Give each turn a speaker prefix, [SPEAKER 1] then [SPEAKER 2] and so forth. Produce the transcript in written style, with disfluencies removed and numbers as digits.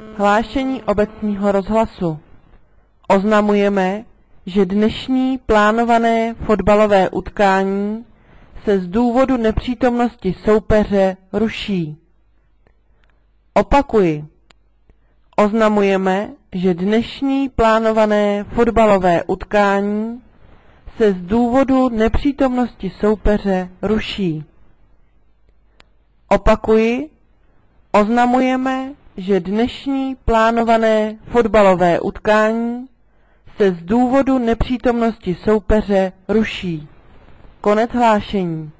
[SPEAKER 1] Hlášení obecního rozhlasu. Oznamujeme, že dnešní plánované fotbalové utkání se z důvodu nepřítomnosti soupeře ruší. Opakuji. Oznamujeme, že dnešní plánované fotbalové utkání se z důvodu nepřítomnosti soupeře ruší. Opakuji. Oznamujeme, že dnešní plánované fotbalové utkání se z důvodu nepřítomnosti soupeře ruší. Konec hlášení.